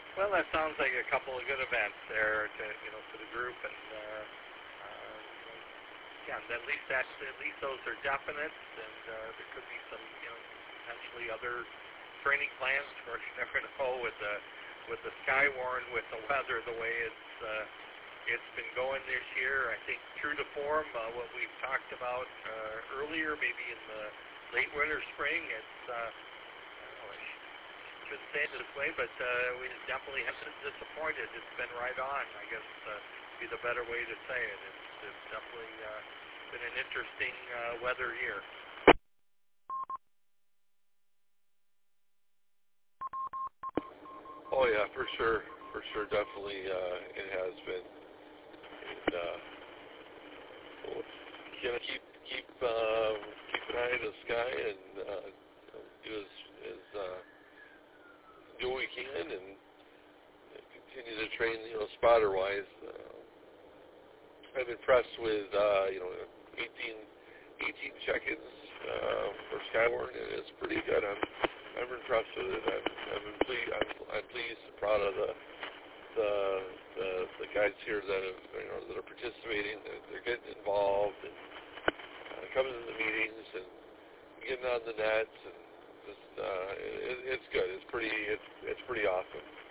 Well, that sounds like a couple of good events there to the group, and yeah, at least those are definite, and there could be some potentially other training plans. Of course, you never know with the Skywarn, with the weather the way it's been going this year. I think true to form, what we've talked about earlier, maybe in the late winter, spring, it's I shouldn't say it this way, but we definitely haven't been disappointed. It's been right on, I guess, be the better way to say it. It's definitely been an interesting weather year. Oh yeah, for sure, definitely it has been. And we'll keep an eye on the sky and do what we can and continue to train, spotter wise. I'm impressed with 18 check-ins for Skywarn, and it's pretty good. I'm impressed with it. I'm pleased and proud of the guys here that are participating. They're getting involved and coming to the meetings and getting on the nets, and just it's good. It's pretty awesome.